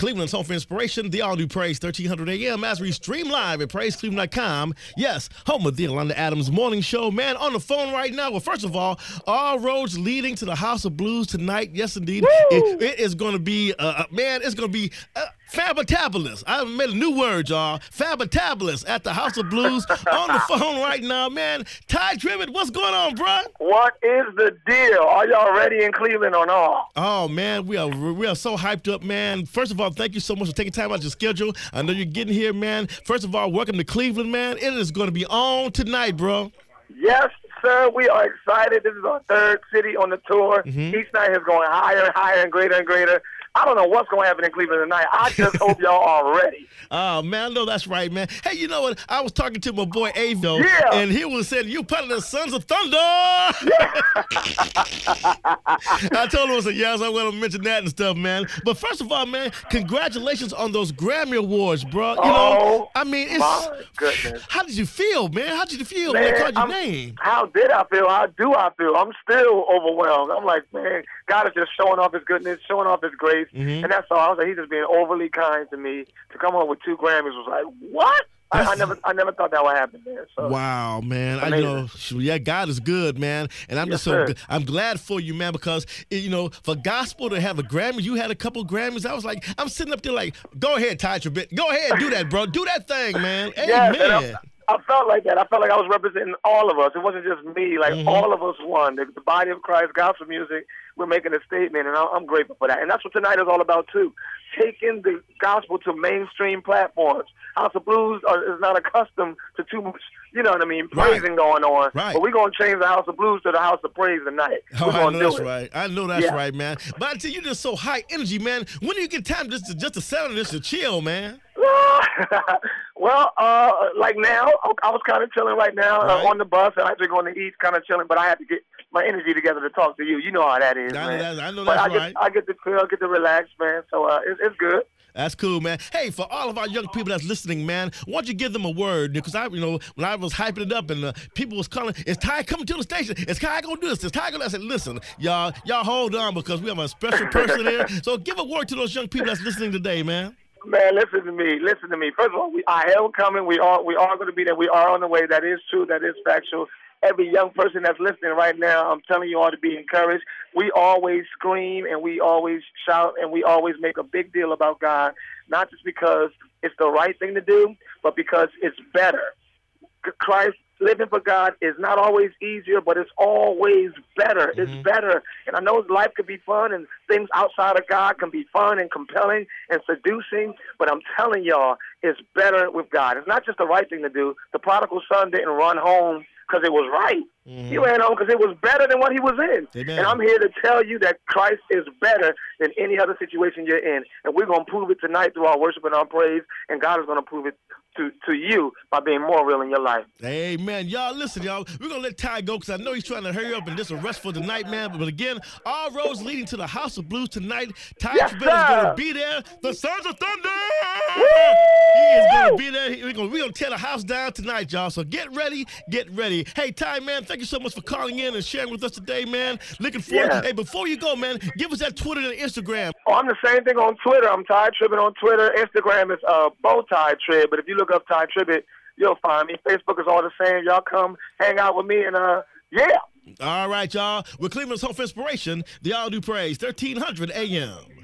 Cleveland's home for inspiration, the all-new Praise 1300 AM as we stream live at PraiseCleveland.com. Yes, home of the Yolanda Adams Morning Show. Man, on the phone right now. Well, first of all roads leading to the House of Blues tonight. Yes, indeed. It is going to be, it's going to be fabatabulous. I made a new word, y'all. Fabatabulous at the House of Blues. On the phone right now, man. Ty Tribbett, what's going on, bro? What is the deal? Are y'all ready in Cleveland or not? Oh, man, we are so hyped up, man. First of all, thank you so much for taking time out of your schedule. I know you're getting here, man. First of all, welcome to Cleveland, man. It is going to be on tonight, bro. Yes, sir. We are excited. This is our third city on the tour. Each night is going higher and higher and greater and greater. I don't know what's going to happen in Cleveland tonight. I just hope y'all are ready. Oh, man, I know that's right, man. Hey, you know what? I was talking to my boy Avo, and he was saying, you part of the Sons of Thunder. Yeah. I told him, I said, yes, I want to mention that and stuff, man. But first of all, man, congratulations on those Grammy Awards, bro. You know, I mean, it's, my goodness. How did you feel, man? How did you feel when they called your name? How did I feel? How do I feel? I'm still overwhelmed. I'm like, man, God is just showing off his goodness, showing off his grace. And that's all. I was like, he's just being overly kind to me. To come home with 2 Grammys was like, what? I never thought that would happen, man. So, wow, man. I know. Yeah, God is good, man. And I'm just I'm glad for you, man, because, you know, for gospel to have a Grammy, you had a couple Grammys. I was like, I'm sitting up there like, go ahead, Ty Tribbett. Go ahead, do that, bro. Do that thing, man. Amen. Yes, I felt like that. I felt like I was representing all of us. It wasn't just me. Like, all of us won. The body of Christ, gospel music, we're making a statement, and I'm grateful for that. And that's what tonight is all about, too. Taking the gospel to mainstream platforms. House of Blues is not accustomed to too much, you know what I mean, praising going on. Right. But we're going to change the House of Blues to the House of Praise tonight. Oh, I know that's right. I know that's right, man. But I tell you, you're just so high energy, man. When do you get time just to settle and just to chill, man? Well, like now, I was kind of chilling right now on the bus, and actually going to eat, kind of chilling, but I had to get my energy together to talk to you. You know how that is, man. I know that's right. I get to chill, get to relax, man, so it's good. That's cool, man. Hey, for all of our young people that's listening, man, why don't you give them a word? Because when I was hyping it up and people was calling, is Ty coming to the station? Is Ty going to do this? Is Ty going to? I said, listen, y'all hold on because we have a special person here. So give a word to those young people that's listening today, man. Man, listen to me. First of all, I held coming. We are going to be there. We are on the way. That is true. That is factual. Every young person that's listening right now, I'm telling you all to be encouraged. We always scream and we always shout and we always make a big deal about God, not just because it's the right thing to do, but because it's better. Christ, living for God is not always easier, but it's always better. It's better. And I know life can be fun and things outside of God can be fun and compelling and seducing, but I'm telling y'all, it's better with God. It's not just the right thing to do. The prodigal son didn't run home because it was right. He ran home because it was better than what he was in. Amen. And I'm here to tell you that Christ is better than any other situation you're in. And we're going to prove it tonight through our worship and our praise, and God is going to prove it to you by being more real in your life. Amen. Y'all, listen, y'all. We're going to let Ty go because I know he's trying to hurry up and just rest for the night, man. But again, all roads leading to the House of Blues tonight. Ty Tribbett is going to be there. The Sons of Thunder! Woo! He is going to be there. We're going to tear the house down tonight, y'all. So get ready. Get ready. Hey, Ty, man, thank you so much for calling in and sharing with us today, man. Looking forward. Hey, before you go, man, give us that Twitter and Instagram. Oh, I'm the same thing on Twitter. I'm Ty Tribbett on Twitter. Instagram is Bowtie Tribb. But if you look up Ty Tribbett, you'll find me. Facebook is all the same. Y'all come hang out with me and yeah. All right, y'all. We're Cleveland's home for inspiration. The all-new Praise 1300 AM.